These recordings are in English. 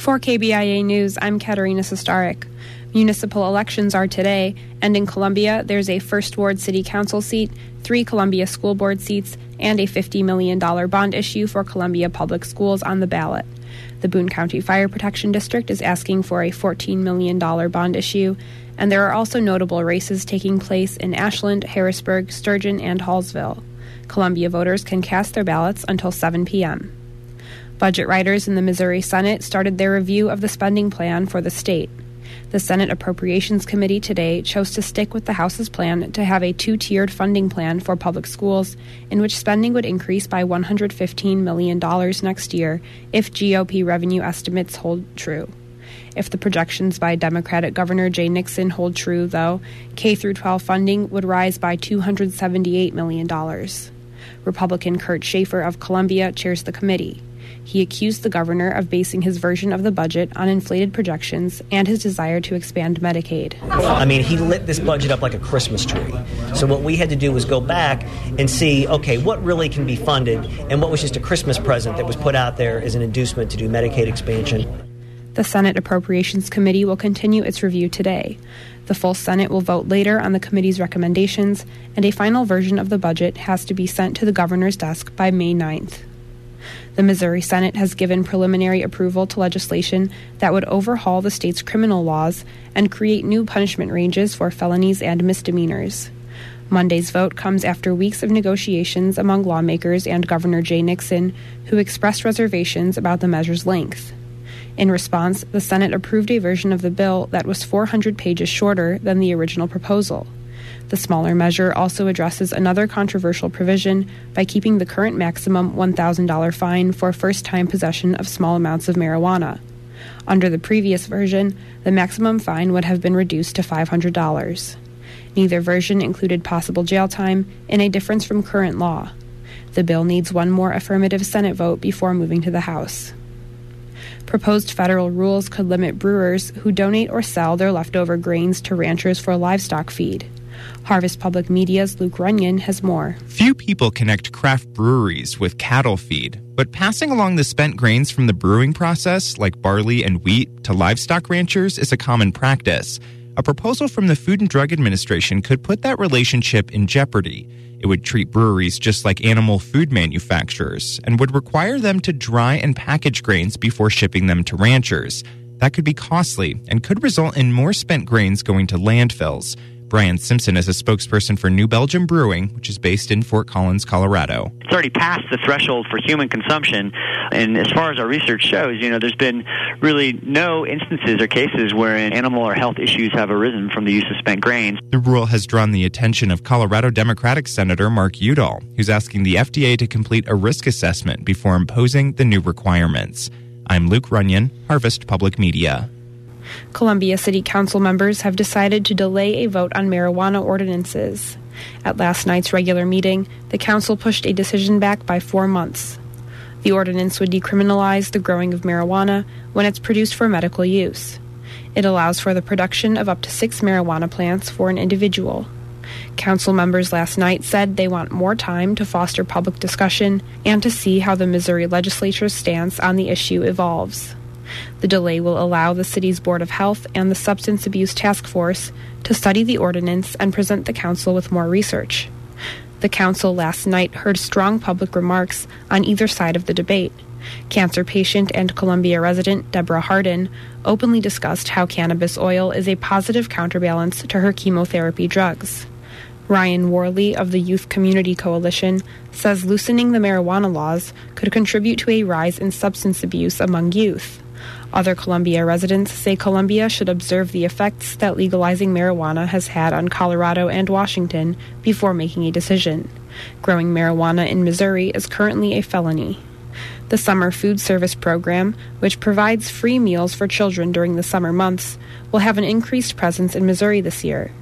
For KBIA News, I'm Katerina Sestarik. Municipal elections are today, and in Columbia, there's a First Ward City Council seat, 3 Columbia School Board seats, and a $50 million bond issue for Columbia Public Schools on the ballot. The Boone County Fire Protection District is asking for a $14 million bond issue, and there are also notable races taking place in Ashland, Harrisburg, Sturgeon, and Hallsville. Columbia voters can cast their ballots until 7 p.m. Budget writers in the Missouri Senate started their review of the spending plan for the state. The Senate Appropriations Committee today chose to stick with the House's plan to have a 2-tiered funding plan for public schools in which spending would increase by $115 million next year if GOP revenue estimates hold true. If the projections by Democratic Governor Jay Nixon hold true, though, K-12 funding would rise by $278 million. Republican Kurt Schaefer of Columbia chairs the committee. He accused the governor of basing his version of the budget on inflated projections and his desire to expand Medicaid. I mean, he lit this budget up like a Christmas tree. So what we had to do was go back and see, okay, what really can be funded and what was just a Christmas present that was put out there as an inducement to do Medicaid expansion. The Senate Appropriations Committee will continue its review today. The full Senate will vote later on the committee's recommendations, and a final version of the budget has to be sent to the governor's desk by May 9th. The Missouri Senate has given preliminary approval to legislation that would overhaul the state's criminal laws and create new punishment ranges for felonies and misdemeanors. Monday's vote comes after weeks of negotiations among lawmakers and Governor Jay Nixon, who expressed reservations about the measure's length. In response, the Senate approved a version of the bill that was 400 pages shorter than the original proposal. The smaller measure also addresses another controversial provision by keeping the current maximum $1,000 fine for first-time possession of small amounts of marijuana. Under the previous version, the maximum fine would have been reduced to $500. Neither version included possible jail time, in a difference from current law. The bill needs one more affirmative Senate vote before moving to the House. Proposed federal rules could limit brewers who donate or sell their leftover grains to ranchers for livestock feed. Harvest Public Media's Luke Runyon has more. Few people connect craft breweries with cattle feed, but passing along the spent grains from the brewing process, like barley and wheat, to livestock ranchers is a common practice. A proposal from the Food and Drug Administration could put that relationship in jeopardy. It would treat breweries just like animal food manufacturers and would require them to dry and package grains before shipping them to ranchers. That could be costly and could result in more spent grains going to landfills. Brian Simpson is a spokesperson for New Belgium Brewing, which is based in Fort Collins, Colorado. It's already passed the threshold for human consumption, and as far as our research shows, there's been really no instances or cases wherein animal or health issues have arisen from the use of spent grains. The rule has drawn the attention of Colorado Democratic Senator Mark Udall, who's asking the FDA to complete a risk assessment before imposing the new requirements. I'm Luke Runyon, Harvest Public Media. Columbia City Council members have decided to delay a vote on marijuana ordinances. At last night's regular meeting, the council pushed a decision back by 4 months. The ordinance would decriminalize the growing of marijuana when it's produced for medical use. It allows for the production of up to 6 marijuana plants for an individual. Council members last night said they want more time to foster public discussion and to see how the Missouri legislature's stance on the issue evolves. The delay will allow the city's Board of Health and the Substance Abuse Task Force to study the ordinance and present the council with more research. The council last night heard strong public remarks on either side of the debate. Cancer patient and Columbia resident Deborah Hardin openly discussed how cannabis oil is a positive counterbalance to her chemotherapy drugs. Ryan Worley of the Youth Community Coalition says loosening the marijuana laws could contribute to a rise in substance abuse among youth. Other Columbia residents say Columbia should observe the effects that legalizing marijuana has had on Colorado and Washington before making a decision. Growing marijuana in Missouri is currently a felony. The Summer Food Service Program, which provides free meals for children during the summer months, will have an increased presence in Missouri this year.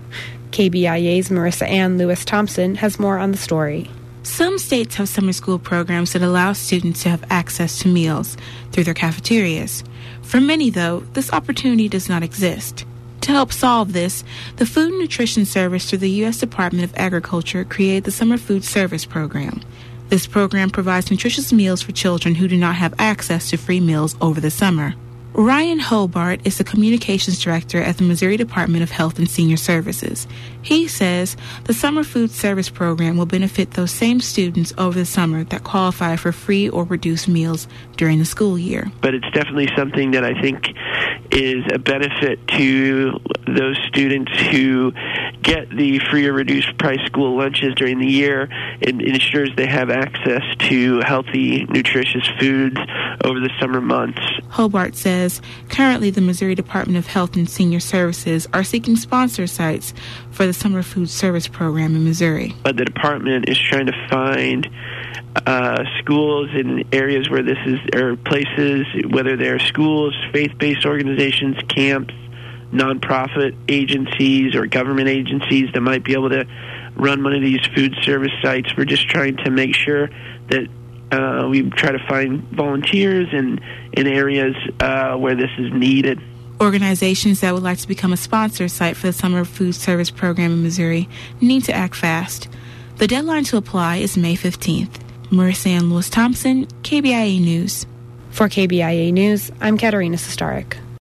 KBIA's Marissa Ann Lewis-Thompson has more on the story. Some states have summer school programs that allow students to have access to meals through their cafeterias. For many, though, this opportunity does not exist. To help solve this, the Food and Nutrition Service through the U.S. Department of Agriculture created the Summer Food Service Program. This program provides nutritious meals for children who do not have access to free meals over the summer. Ryan Hobart is the Communications Director at the Missouri Department of Health and Senior Services. He says the Summer Food Service Program will benefit those same students over the summer that qualify for free or reduced meals during the school year. But it's definitely something that I think is a benefit to those students who get the free or reduced price school lunches during the year. It ensures they have access to healthy, nutritious foods over the summer months. Hobart says currently the Missouri Department of Health and Senior Services are seeking sponsor sites for the Summer Food Service Program in Missouri. But the department is trying to find schools in areas where this is, or places, whether they're schools, faith-based organizations, camps, nonprofit agencies, or government agencies that might be able to run one of these food service sites. We're just trying to make sure that we try to find volunteers in areas where this is needed. Organizations that would like to become a sponsor site for the Summer Food Service Program in Missouri need to act fast. The deadline to apply is May 15th. Marissa Ann Lewis Thompson, KBIA News. For KBIA News, I'm Katerina Sestarik.